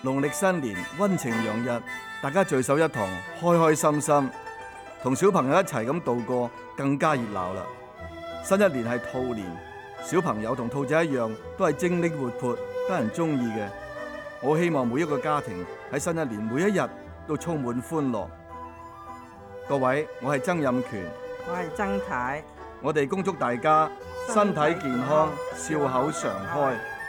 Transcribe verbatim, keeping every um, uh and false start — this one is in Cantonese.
農曆新年溫情洋溢，大家聚首一堂，開開心心，同小朋友一齊咁度過，更加熱鬧啦！新一年係兔年，小朋友同兔仔一樣，都係精靈活潑，得人中意嘅。我希望每一個家庭喺新一年每一日都充滿歡樂。各位，我係曾蔭權， 我係曾太， 我哋恭祝大家身體健康，笑口常開。